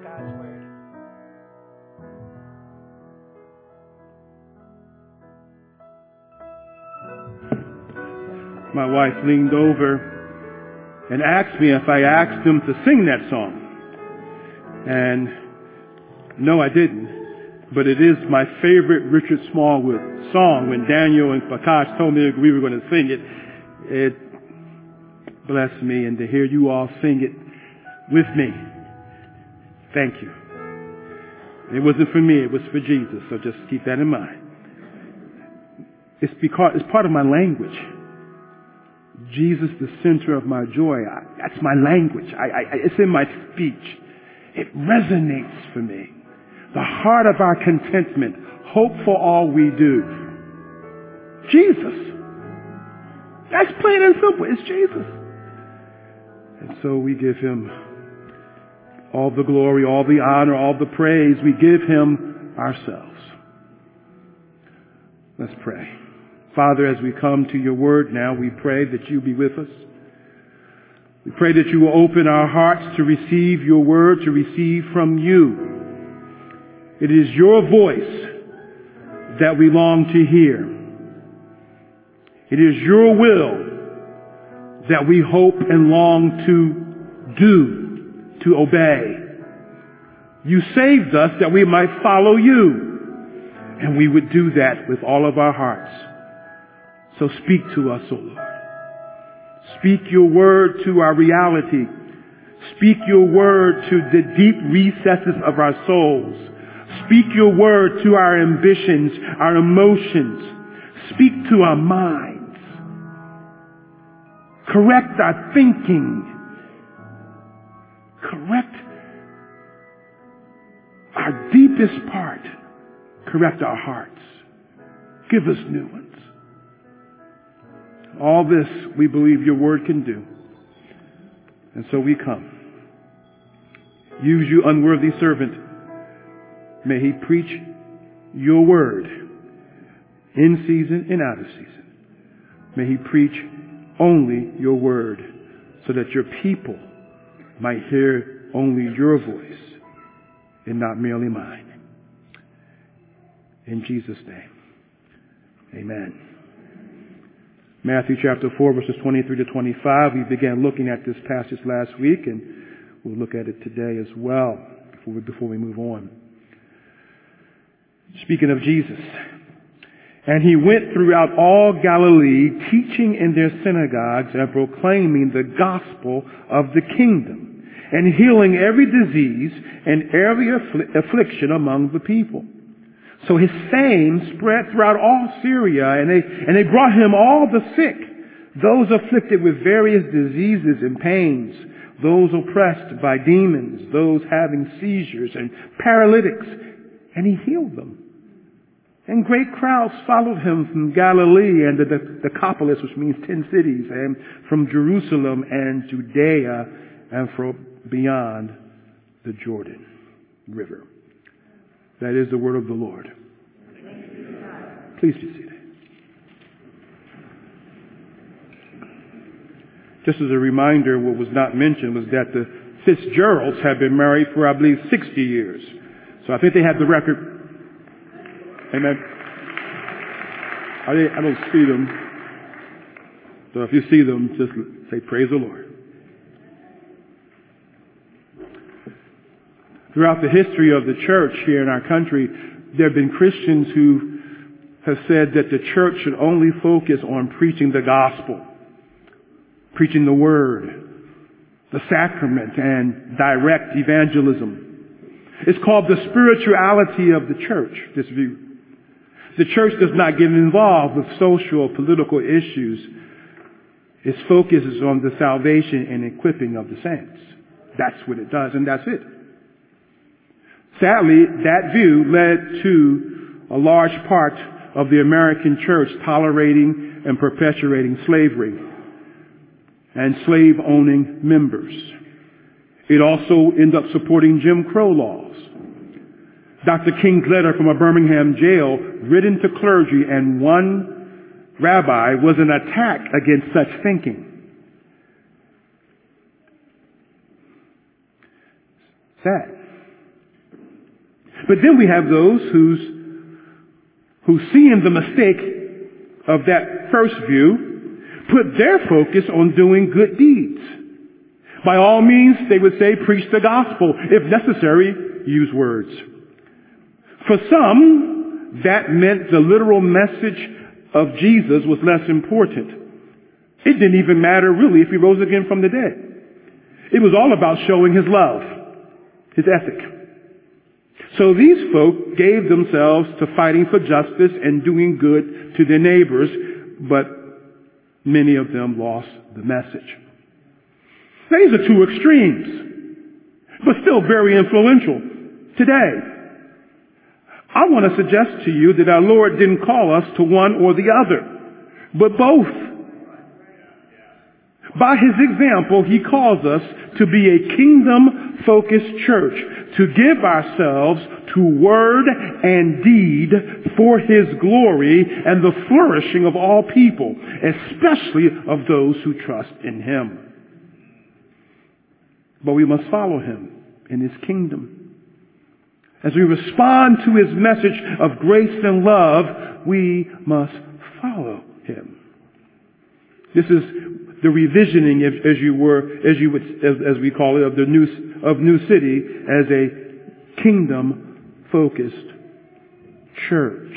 God's word. My wife leaned over and asked me if I asked him to sing that song. And no, I didn't. But it is my favorite Richard Smallwood song. When Daniel and Prakash told me we were going to sing it, it blessed me. And to hear you all sing it with me, thank you. It wasn't for me, it was for Jesus. So just keep that in mind. It's because it's part of my language. Jesus, the center of my joy. That's my language. It's in my speech. It resonates for me. The heart of our contentment, hope for all we do. Jesus. That's plain and simple. It's Jesus. And so we give him all the glory, all the honor, all the praise. We give him ourselves. Let's pray. Father, as we come to your word now, we pray that you be with us. We pray that you will open our hearts to receive your word, to receive from you. It is your voice that we long to hear. It is your will that we hope and long to do, to obey. You saved us that we might follow you, and we would do that with all of our hearts. So speak to us, O Lord. Speak your word to our reality. Speak your word to the deep recesses of our souls. Speak your word to our ambitions, our emotions. Speak to our minds. Correct our thinking. Correct our deepest part. Correct our hearts. Give us new ones. All this we believe your word can do. And so we come. Use you, unworthy servant. May he preach your word in season and out of season. May he preach only your word so that your people might hear only your voice and not merely mine. In Jesus' name, amen. Matthew chapter 4, verses 23 to 25. We began looking at this passage last week, and we'll look at it today as well before we move on. Speaking of Jesus. And he went throughout all Galilee, teaching in their synagogues and proclaiming the gospel of the kingdom, and healing every disease and every affliction among the people. So his fame spread throughout all Syria, and they brought him all the sick, those afflicted with various diseases and pains, those oppressed by demons, those having seizures and paralytics, and he healed them. And great crowds followed him from Galilee and the Decapolis, which means 10 cities, and from Jerusalem and Judea and from beyond the Jordan River. That is the word of the Lord. Please be seated. Just as a reminder, what was not mentioned was that the Fitzgeralds had been married for, I believe, 60 years. So I think they have the record. Amen. I don't see them. So if you see them, just say, praise the Lord. Throughout the history of the church here in our country, there have been Christians who have said that the church should only focus on preaching the gospel, preaching the word, the sacrament, and direct evangelism. It's called the spirituality of the church, this view. The church does not get involved with social or political issues. Its focus is on the salvation and equipping of the saints. That's what it does, and that's it. Sadly, that view led to a large part of the American church tolerating and perpetuating slavery and slave-owning members. It also ended up supporting Jim Crow laws. Dr. King's letter from a Birmingham jail, written to clergy and one rabbi, was an attack against such thinking. Sad. But then we have those who seeing the mistake of that first view, put their focus on doing good deeds. By all means, they would say, preach the gospel. If necessary, use words. For some, that meant the literal message of Jesus was less important. It didn't even matter really if he rose again from the dead. It was all about showing his love, his ethic. So these folk gave themselves to fighting for justice and doing good to their neighbors, but many of them lost the message. These are two extremes, but still very influential today. I want to suggest to you that our Lord didn't call us to one or the other, but both. By his example, he calls us to be a kingdom-focused church, to give ourselves to word and deed for his glory and the flourishing of all people, especially of those who trust in him. But we must follow him in his kingdom. As we respond to his message of grace and love, we must follow him. This is the revisioning, as we call it, of New City as a kingdom-focused church.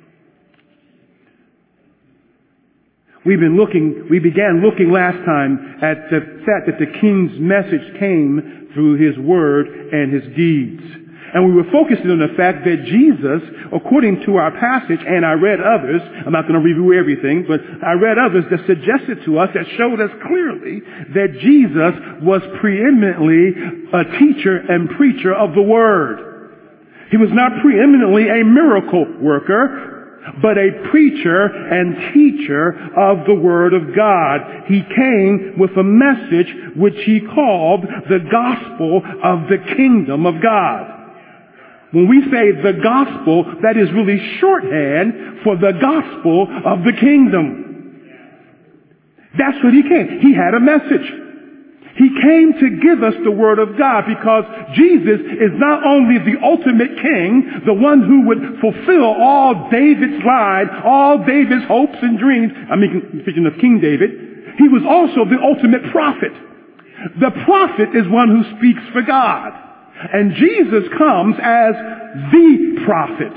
We began looking last time at the fact that the King's message came through his word and his deeds. And we were focusing on the fact that Jesus, according to our passage, and I read others, I'm not going to review everything, but I read others that suggested to us, that showed us clearly that Jesus was preeminently a teacher and preacher of the Word. He was not preeminently a miracle worker, but a preacher and teacher of the Word of God. He came with a message which he called the gospel of the kingdom of God. When we say the gospel, that is really shorthand for the gospel of the kingdom. That's what he came. He had a message. He came to give us the word of God because Jesus is not only the ultimate king, the one who would fulfill all David's line, all David's hopes and dreams. Speaking of King David, he was also the ultimate prophet. The prophet is one who speaks for God. And Jesus comes as the prophet.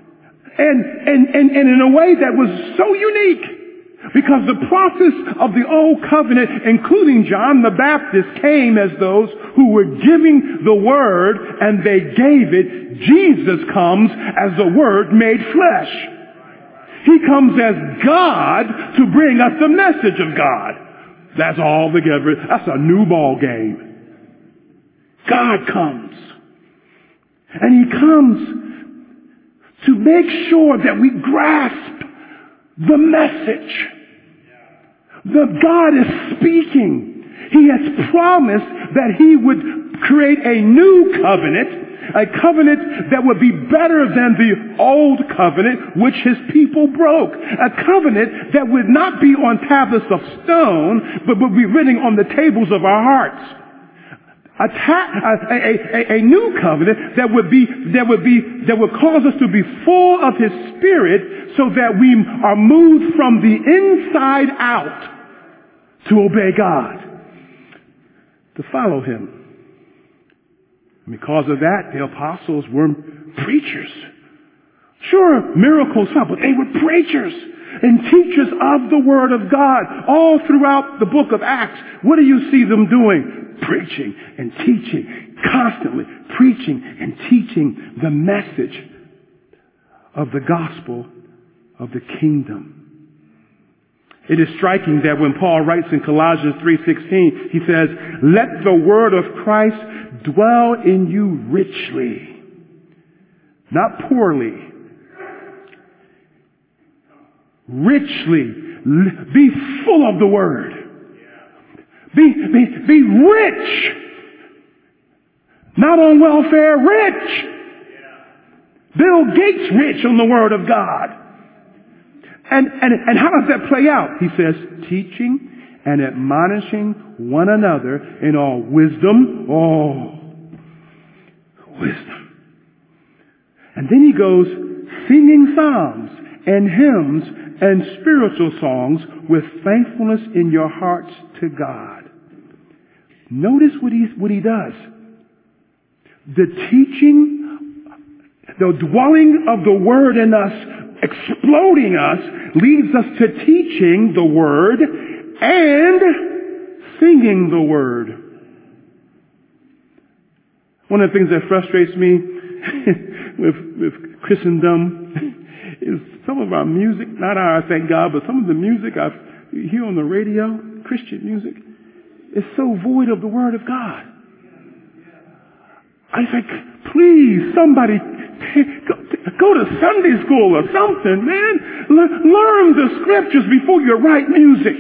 And in a way that was so unique. Because the prophets of the Old Covenant, including John the Baptist, came as those who were giving the word, and they gave it. Jesus comes as the word made flesh. He comes as God to bring us the message of God. That's all together. That's a new ball game. God comes. And he comes to make sure that we grasp the message. The God is speaking. He has promised that he would create a new covenant, a covenant that would be better than the old covenant which his people broke. A covenant that would not be on tablets of stone, but would be written on the tables of our hearts. A new covenant that would cause us to be full of his Spirit so that we are moved from the inside out to obey God, to follow him. And because of that, the apostles were preachers. Sure, miracles, but they were preachers and teachers of the Word of God. All throughout the book of Acts, what do you see them doing? Preaching and teaching, constantly preaching and teaching the message of the gospel of the kingdom. It is striking that when Paul writes in Colossians 3:16, he says, "Let the word of Christ dwell in you richly," not poorly. Richly. Be full of the word. Be rich. Not on welfare, rich. Bill Gates rich on the word of God. And how does that play out? He says, teaching and admonishing one another in all wisdom. Oh, wisdom. And then he goes, singing psalms and hymns and spiritual songs with thankfulness in your hearts to God. Notice what he does. The teaching, the dwelling of the Word in us, exploding us, leads us to teaching the Word and singing the Word. One of the things that frustrates me with Christendom is some of our music, not ours, thank God, but some of the music I hear on the radio, Christian music, is so void of the Word of God. I think, please, somebody go to Sunday school or something, man. Learn the scriptures before you write music.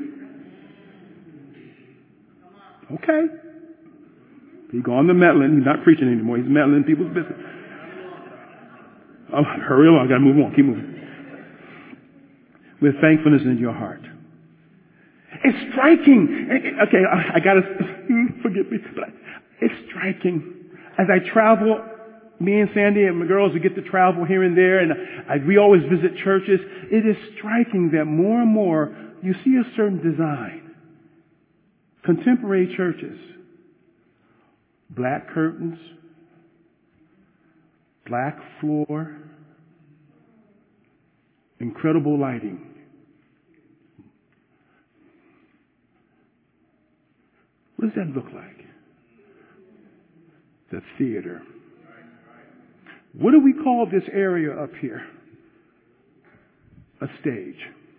Okay? He's gone to meddling. He's not preaching anymore. He's meddling in people's business. Oh, hurry along. I got to move on. Keep moving. With thankfulness in your heart. It's striking. Okay, I got to, forgive me, but it's striking. As I travel, me and Sandy and my girls, we get to travel here and there, and we always visit churches. It is striking that more and more you see a certain design. Contemporary churches. Black curtains, black floor, incredible lighting. What does that look like? The theater. What do we call this area up here? A stage.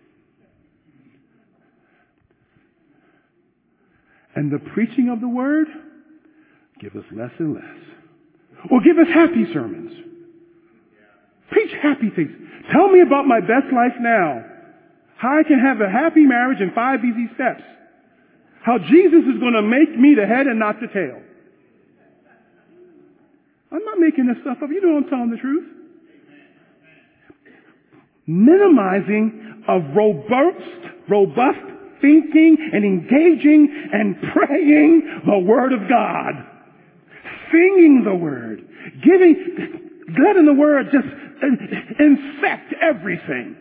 And the preaching of the Word? Give us less and less. Or give us happy sermons. Preach happy things. Tell me about my best life now. How I can have a happy marriage in 5 easy steps. How Jesus is going to make me the head and not the tail. I'm not making this stuff up. You know I'm telling the truth. Minimizing of robust thinking and engaging and praying the Word of God. Singing the Word. Letting the Word just infect everything.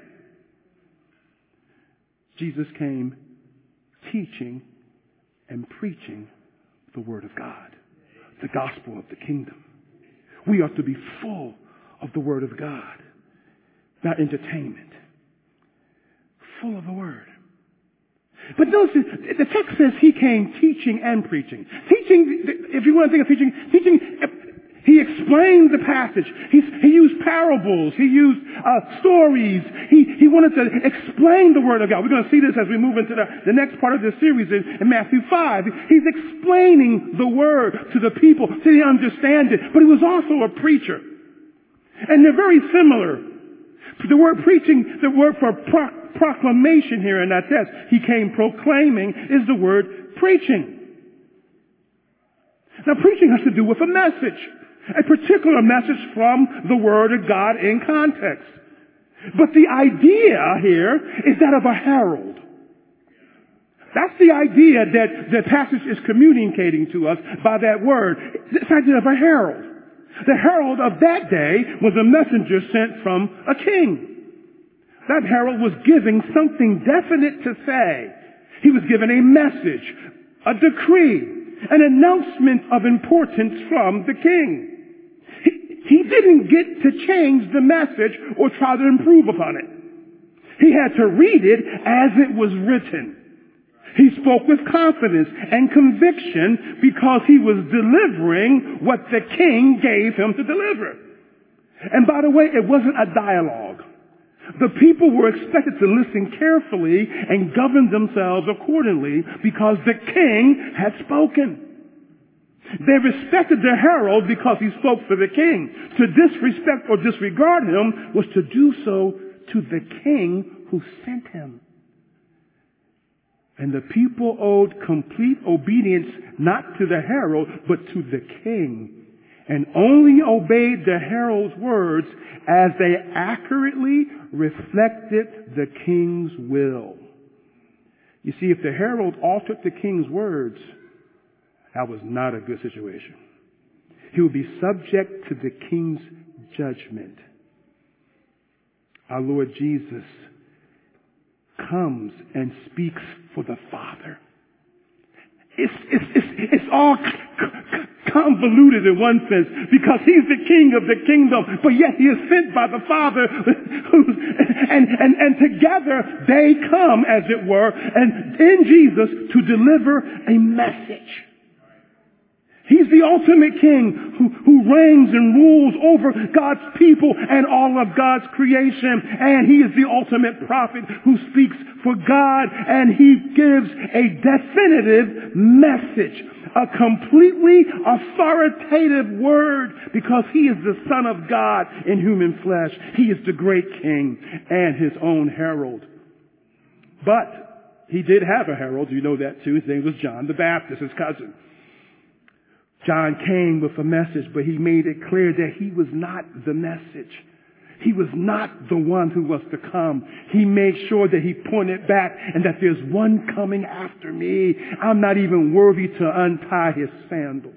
Jesus came teaching and preaching the Word of God. The gospel of the kingdom. We ought to be full of the Word of God. Not entertainment. Full of the Word. But notice, the text says he came teaching and preaching. Teaching, if you want to think of teaching, he explained the passage. He used parables. He used stories. He wanted to explain the Word of God. We're going to see this as we move into the next part of this series in Matthew 5. He's explaining the Word to the people so they understand it. But he was also a preacher. And they're very similar. The word preaching, the word for proclamation here in that text, he came proclaiming, is the word preaching. Now preaching has to do with a message. A particular message from the Word of God in context. But the idea here is that of a herald. That's the idea that the passage is communicating to us by that word. This idea of a herald. The herald of that day was a messenger sent from a king. That herald was giving something definite to say. He was given a message, a decree, an announcement of importance from the king. He didn't get to change the message or try to improve upon it. He had to read it as it was written. He spoke with confidence and conviction because he was delivering what the king gave him to deliver. And by the way, it wasn't a dialogue. The people were expected to listen carefully and govern themselves accordingly because the king had spoken. They respected the herald because he spoke for the king. To disrespect or disregard him was to do so to the king who sent him. And the people owed complete obedience not to the herald, but to the king. And only obeyed the herald's words as they accurately reflected the king's will. You see, if the herald altered the king's words, that was not a good situation. He would be subject to the king's judgment. Our Lord Jesus comes and speaks for the Father. It's all convoluted in one sense because he's the king of the kingdom, but yet he is sent by the Father, and together they come, as it were, and in Jesus to deliver a message. He's the ultimate king who reigns and rules over God's people and all of God's creation. And he is the ultimate prophet who speaks for God, and he gives a definitive message, a completely authoritative word, because he is the Son of God in human flesh. He is the great king and his own herald. But he did have a herald. You know that too. His name was John the Baptist, his cousin. John came with a message, but he made it clear that he was not the message. He was not the one who was to come. He made sure that he pointed back and that there's one coming after me. I'm not even worthy to untie his sandals.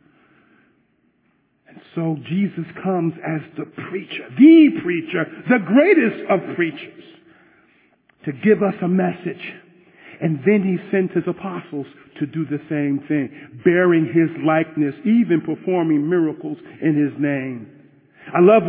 And so Jesus comes as the preacher, the greatest of preachers, to give us a message. And then he sent his apostles to do the same thing, bearing his likeness, even performing miracles in his name. I love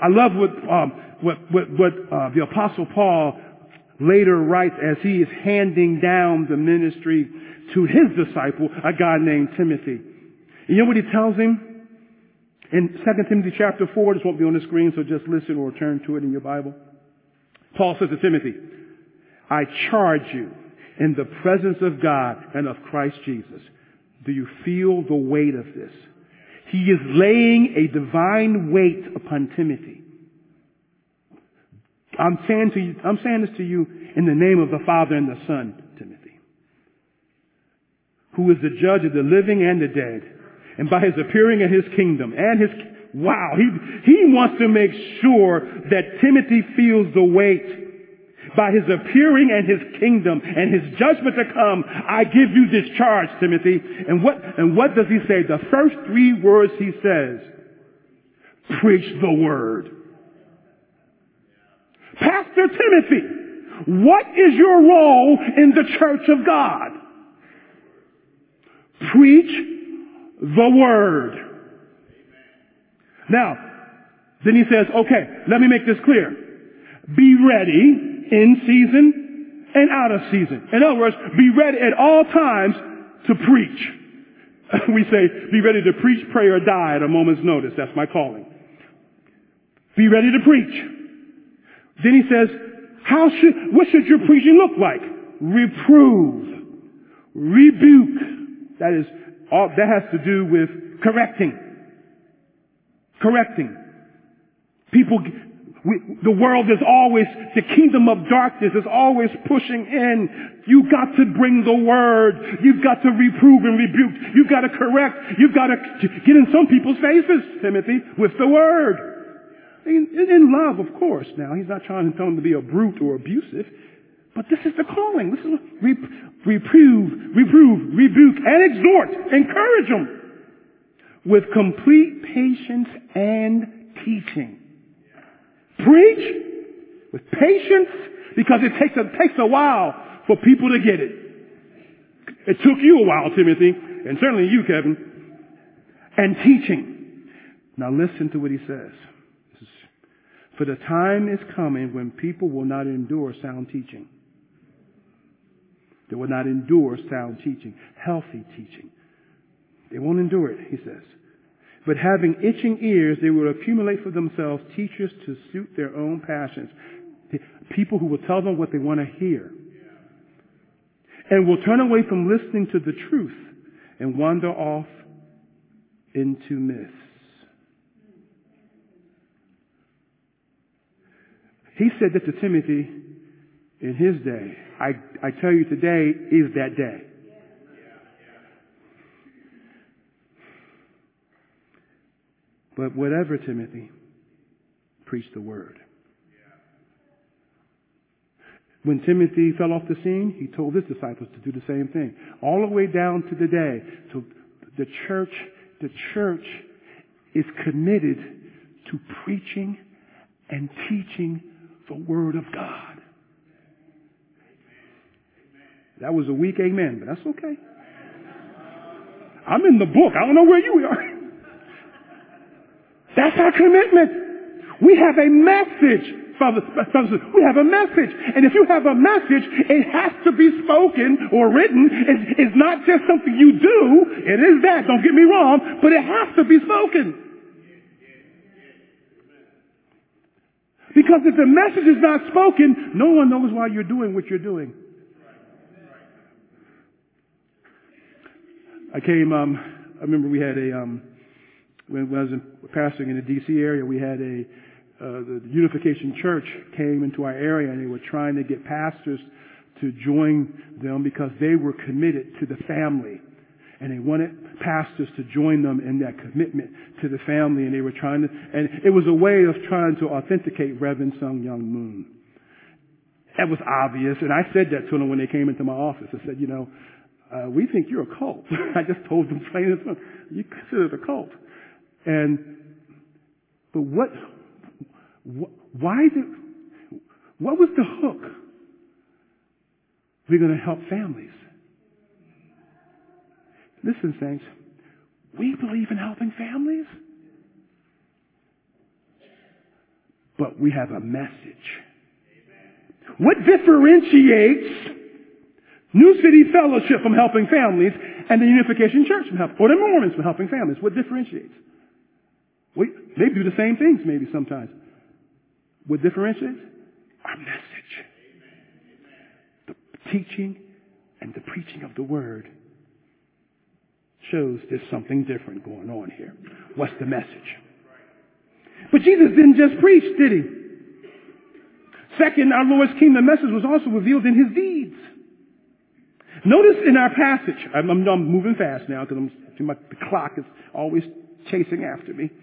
what the apostle Paul later writes as he is handing down the ministry to his disciple, a guy named Timothy. You know what he tells him? In 2 Timothy chapter 4, this won't be on the screen, so just listen or turn to it in your Bible. Paul says to Timothy, I charge you in the presence of God and of Christ Jesus. Do you feel the weight of this? He is laying a divine weight upon Timothy. I'm saying this to you in the name of the Father and the Son, Timothy, who is the judge of the living and the dead. And by his appearing in his kingdom and he wants to make sure that Timothy feels the weight. By his appearing and his kingdom and his judgment to come, I give you this charge, Timothy. And what does he say? The first 3 words he says, preach the word. Pastor Timothy, what is your role in the church of God? Preach the word. Now, then he says, okay, let me make this clear. Be ready in season and out of season. In other words, be ready at all times to preach. We say, be ready to preach, pray, or die at a moment's notice. That's my calling. Be ready to preach. Then he says, what should your preaching look like? Reprove, rebuke. That has to do with correcting. The world is always, the kingdom of darkness is always pushing in. You've got to bring the word. You've got to reprove and rebuke. You've got to correct. You've got to get in some people's faces, Timothy, with the word. In love, of course. Now, he's not trying to tell them to be a brute or abusive, but this is the calling. This is reprove, rebuke, and exhort. Encourage them with complete patience and teaching. Preach with patience, because it takes a while for people to get it. It took you a while, Timothy, and certainly you, Kevin. And teaching. Now listen to what he says. For the time is coming when people will not endure sound teaching. They will not endure sound teaching, healthy teaching. They won't endure it, he says. But having itching ears, they will accumulate for themselves teachers to suit their own passions. People who will tell them what they want to hear. And will turn away from listening to the truth and wander off into myths. He said that to Timothy in his day. I tell you, today is that day. But whatever, Timothy, preach the word. When Timothy fell off the scene, he told his disciples to do the same thing. All the way down to the day. So the church is committed to preaching and teaching the Word of God. That was a weak amen, but that's okay. I'm in the book. I don't know where you are. That's our commitment. We have a message. We have a message. And if you have a message, it has to be spoken or written. It's not just something you do. It is that, don't get me wrong, but it has to be spoken. Because if the message is not spoken, no one knows why you're doing what you're doing. I remember we had when I was pastoring in the D.C. area, we had the Unification Church came into our area, and they were trying to get pastors to join them because they were committed to the family. And they wanted pastors to join them in that commitment to the family. And they were and it was a way of trying to authenticate Reverend Sung Young Moon. That was obvious. And I said that to them when they came into my office. I said, we think you're a cult. I just told them plain and simple. You consider it a cult. But what was the hook? We're going to help families. Listen, saints, we believe in helping families, but we have a message. What differentiates New City Fellowship from helping families and the Unification Church from helping, or the Mormons from helping families? What differentiates? They do the same things maybe sometimes. What differentiates? Our message. The teaching and the preaching of the Word shows there's something different going on here. What's the message? But Jesus didn't just preach, did he? Second, our Lord's kingdom message was also revealed in his deeds. Notice in our passage, I'm moving fast now because the clock is always chasing after me.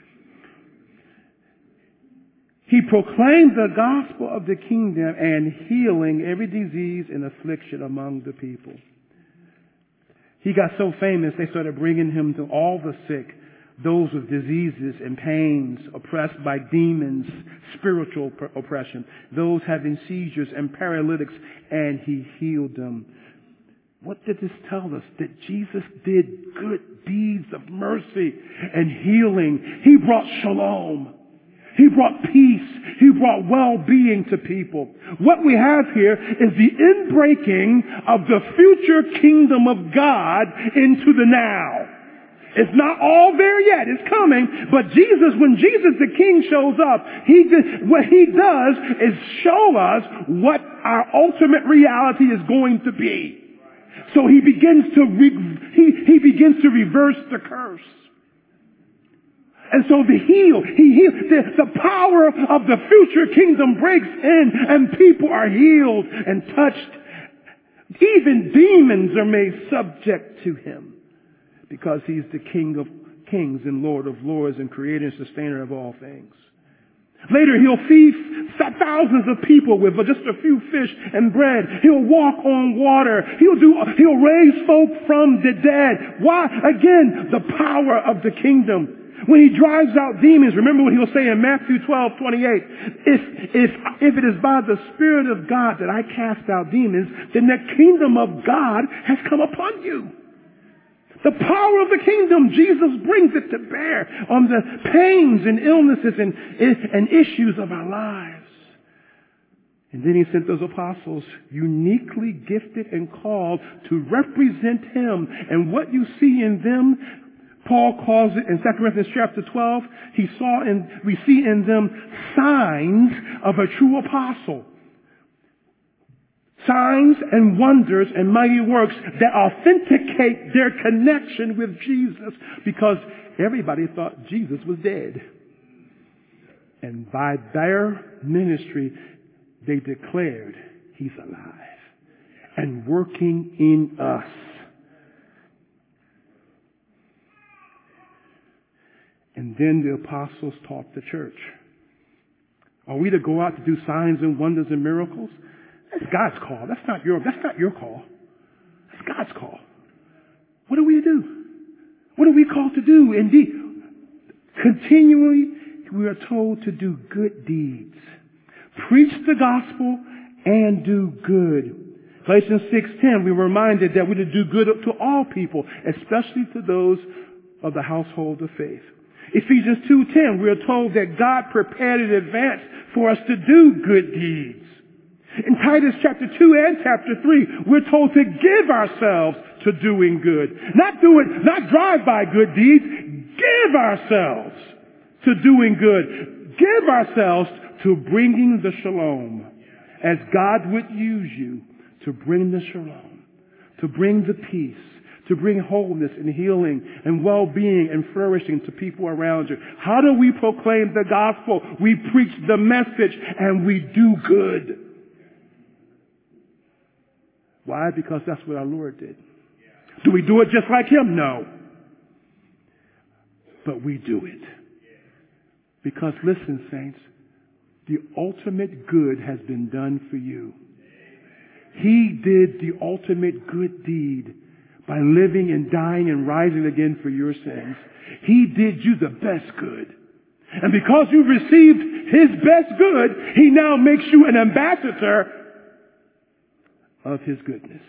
He proclaimed the gospel of the kingdom and healing every disease and affliction among the people. He got so famous, they started bringing him to all the sick, those with diseases and pains, oppressed by demons, spiritual oppression, those having seizures and paralytics, and he healed them. What did this tell us? That Jesus did good deeds of mercy and healing. He brought shalom. He brought peace. He brought well-being to people. What we have here is the inbreaking of the future kingdom of God into the now. It's not all there yet. It's coming. But when Jesus the King shows up, what he does is show us what our ultimate reality is going to be. So he begins to reverse the curse. And so the power of the future kingdom breaks in and people are healed and touched. Even demons are made subject to him because he's the King of kings and Lord of lords and creator and sustainer of all things. Later, he'll feed thousands of people with just a few fish and bread. He'll walk on water. He'll raise folk from the dead. Why? Again, the power of the kingdom. When he drives out demons, remember what he'll say in Matthew 12:28. If it is by the Spirit of God that I cast out demons, then the kingdom of God has come upon you. The power of the kingdom, Jesus brings it to bear on the pains and illnesses and issues of our lives. And then he sent those apostles uniquely gifted and called to represent him. And what you see in them, Paul calls it in 2 Corinthians chapter 12, we see in them signs of a true apostle. Signs and wonders and mighty works that authenticate their connection with Jesus, because everybody thought Jesus was dead. And by their ministry, they declared he's alive and working in us. And then the apostles taught the church. Are we to go out to do signs and wonders and miracles? That's God's call. That's not your call. That's God's call. What do we do? What are we called to do? Indeed, continually we are told to do good deeds. Preach the gospel and do good. Galatians 6:10, we're reminded that we're to do good to all people, especially to those of the household of faith. Ephesians 2:10, we are told that God prepared in advance for us to do good deeds. In Titus chapter 2 and chapter 3, we're told to give ourselves to doing good. Not drive by good deeds. Give ourselves to doing good. Give ourselves to bringing the shalom, as God would use you to bring the shalom, to bring the peace, to bring wholeness and healing and well-being and flourishing to people around you. How do we proclaim the gospel? We preach the message and we do good. Why? Because that's what our Lord did. Do we do it just like him? No. But we do it. Because listen, saints, the ultimate good has been done for you. He did the ultimate good deed by living and dying and rising again for your sins. He did you the best good. And because you received his best good, he now makes you an ambassador of his goodness.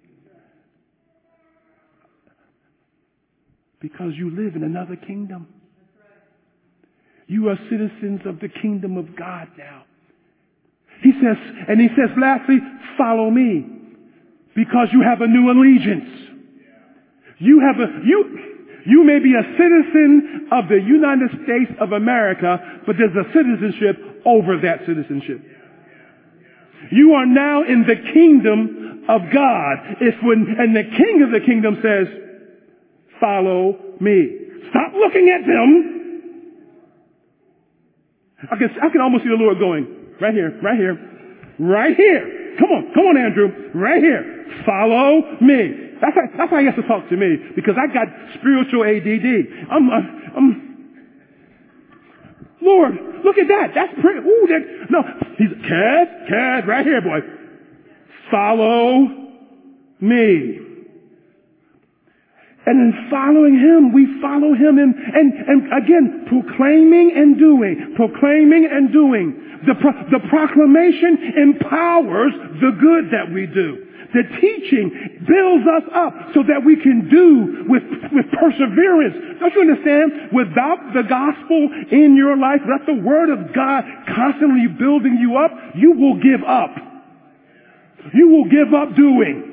Because you live in another kingdom. You are citizens of the kingdom of God now. He says, lastly, follow me, because you have a new allegiance. You may be a citizen of the United States of America, but there's a citizenship over that citizenship. You are now in the kingdom of God. And the king of the kingdom says, follow me. Stop looking at them. I can almost see the Lord going, right here, right here, right here. Come on, Andrew, right here. Follow me. That's how he has to talk to me, because I got spiritual ADD. Lord, look at that. That's pretty. No, he's Kaz, right here, boy. Follow me. And in following him, we follow him and again, proclaiming and doing. The proclamation empowers the good that we do. The teaching builds us up so that we can do with perseverance. Don't you understand? Without the gospel in your life, without the word of God constantly building you up, you will give up. You will give up doing.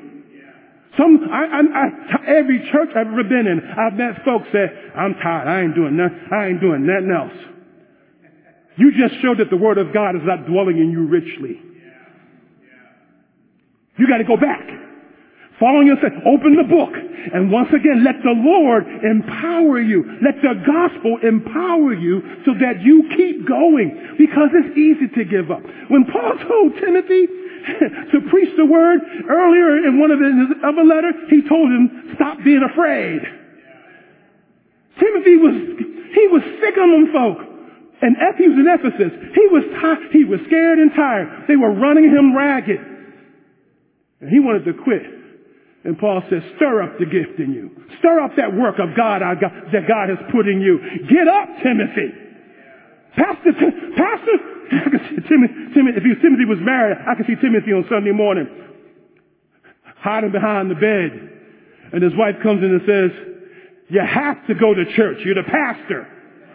Every church I've ever been in, I've met folks say, I'm tired. I ain't doing nothing else. You just showed that the word of God is not dwelling in you richly. You got to go back. Following yourself. Open the book. And once again, let the Lord empower you. Let the gospel empower you so that you keep going. Because it's easy to give up. When Paul told Timothy to preach the word earlier in one of his other letters, he told him, stop being afraid. Timothy was sick of them folk. And he was in Ephesus. He was scared and tired. They were running him ragged. And he wanted to quit. And Paul says, stir up the gift in you. Stir up that work of God that God has put in you. Get up, Timothy. Pastor, I can see Timothy, if Timothy was married, I can see Timothy on Sunday morning hiding behind the bed. And his wife comes in and says, you have to go to church. You're the pastor.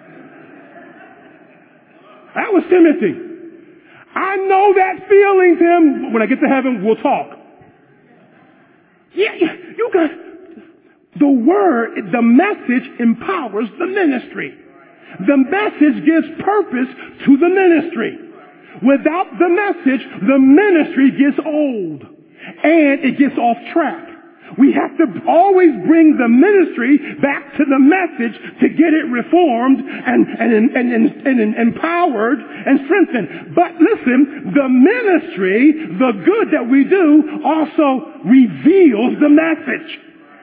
That was Timothy. I know that feeling, Tim. When I get to heaven, we'll talk. Yeah, you got the word, the message empowers the ministry. The message gives purpose to the ministry. Without the message, the ministry gets old and it gets off track. We have to always bring the ministry back to the message to get it reformed and empowered and strengthened. But listen, the ministry, the good that we do, also reveals the message.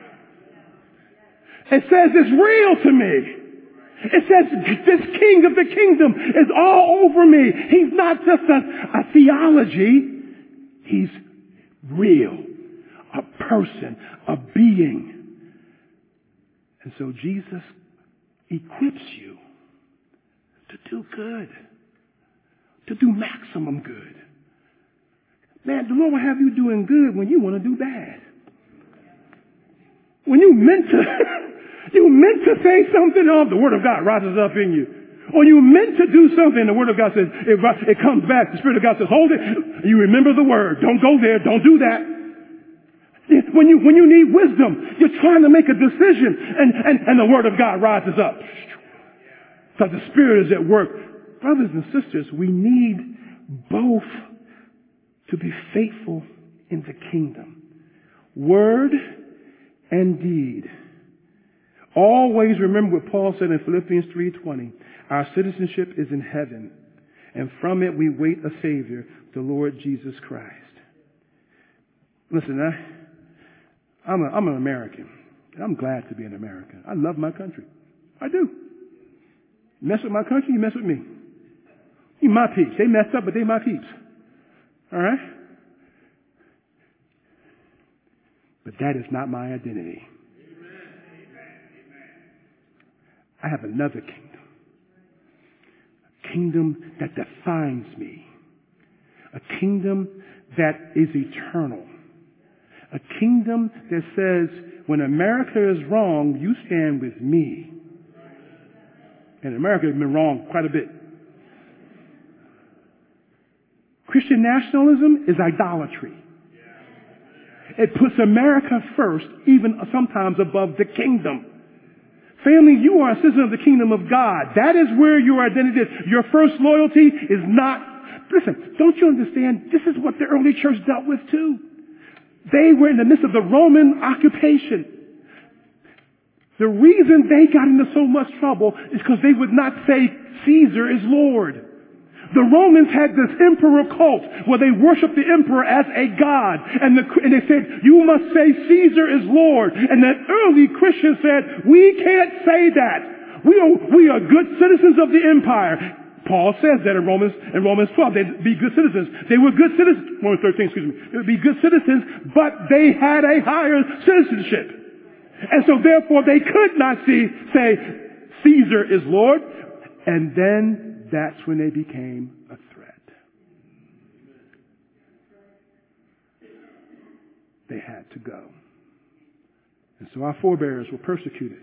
It says it's real to me. It says this king of the kingdom is all over me. He's not just a theology. He's real. A person, a being. And so Jesus equips you to do good, to do maximum good. Man, the Lord will have you doing good when you want to do bad. When you meant to say something, the Word of God rises up in you. Or you meant to do something, the Word of God says, it comes back. The Spirit of God says, hold it. You remember the Word. Don't go there. Don't do that. When you need wisdom, you're trying to make a decision, and the Word of God rises up. Because the Spirit is at work. Brothers and sisters, we need both to be faithful in the kingdom. Word and deed. Always remember what Paul said in Philippians 3:20. Our citizenship is in heaven, and from it we wait a Savior, the Lord Jesus Christ. Listen, I'm an American, and I'm glad to be an American. I love my country. I do. You mess with my country, you mess with me. You my peeps. They messed up, but they my peeps. All right? But that is not my identity. I have another kingdom. A kingdom that defines me. A kingdom that is eternal. A kingdom that says, when America is wrong, you stand with me. And America has been wrong quite a bit. Christian nationalism is idolatry. It puts America first, even sometimes above the kingdom. Family, you are a citizen of the kingdom of God. That is where your identity is. Your first loyalty is not... Listen, don't you understand? This is what the early church dealt with too. They were in the midst of the Roman occupation. The reason they got into so much trouble is because they would not say Caesar is Lord. The Romans had this emperor cult where they worshiped the emperor as a god. And they said, you must say Caesar is Lord. And the early Christians said, we can't say that. We are good citizens of the empire. Paul says that in Romans 12. They'd be good citizens. They were good citizens. Romans 13, excuse me. They would be good citizens, but they had a higher citizenship. And so therefore they could not say Caesar is Lord. And then that's when they became a threat. They had to go. And so our forebears were persecuted.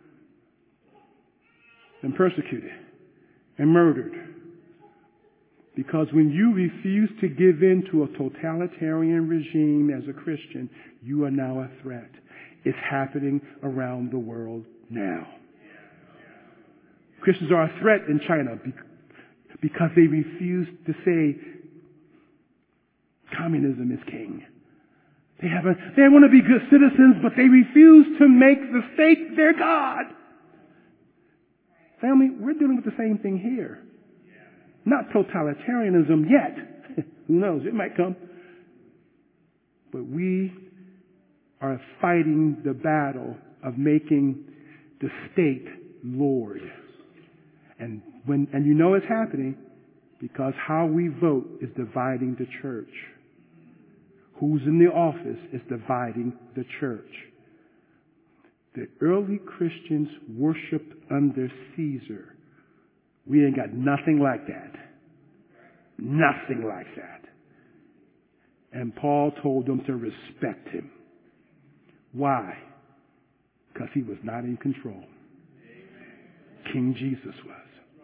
And persecuted. And murdered. Because when you refuse to give in to a totalitarian regime as a Christian, you are now a threat. It's happening around the world now. Christians are a threat in China because they refuse to say communism is king. They want to be good citizens, but they refuse to make the state their God. Family, we're dealing with the same thing here. Not totalitarianism yet. Who knows? It might come. But we are fighting the battle of making the state Lord. And you know it's happening because how we vote is dividing the church. Who's in the office is dividing the church. The early Christians worshiped under Caesar. We ain't got nothing like that. Nothing like that. And Paul told them to respect him. Why? Because he was not in control. King Jesus was.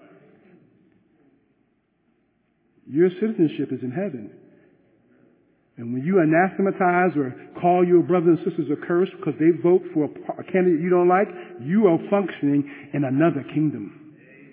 Your citizenship is in heaven. And when you anathematize or call your brothers and sisters accursed because they vote for a candidate you don't like, you are functioning in another kingdom.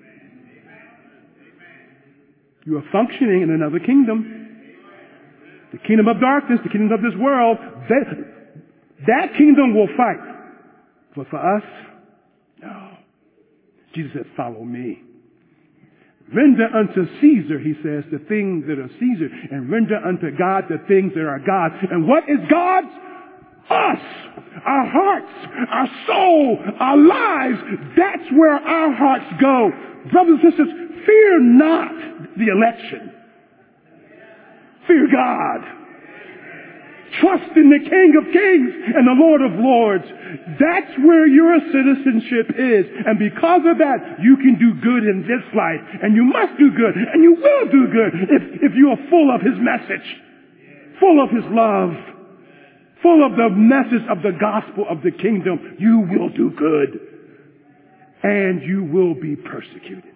You are functioning in another kingdom. The kingdom of darkness, the kingdom of this world, that kingdom will fight. But for us, no. Jesus said, follow me. Render unto Caesar, he says, the things that are Caesar, and render unto God the things that are God's. And what is God's? Us, our hearts, our soul, our lives. That's where our hearts go. Brothers and sisters, fear not the election. Fear God. Trust in the King of Kings and the Lord of Lords. That's where your citizenship is. And because of that, you can do good in this life. And you must do good. And you will do good if you are full of his message, full of his love, full of the message of the gospel of the kingdom. You will do good. And you will be persecuted.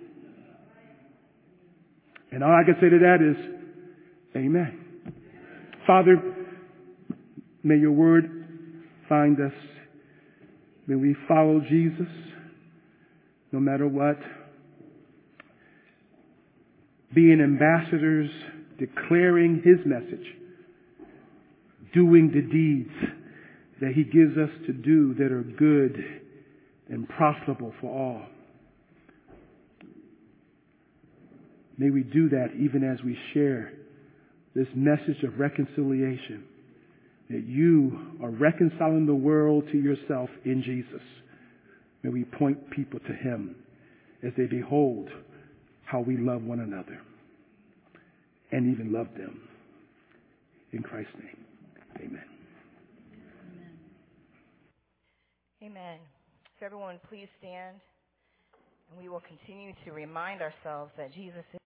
And all I can say to that is, amen. Father, may your word find us. May we follow Jesus no matter what. Being ambassadors, declaring his message, doing the deeds that he gives us to do that are good and profitable for all. May we do that even as we share this message of reconciliation, that you are reconciling the world to yourself in Jesus. May we point people to him as they behold how we love one another and even love them. In Christ's name, amen. Amen. So everyone, please stand, and we will continue to remind ourselves that Jesus is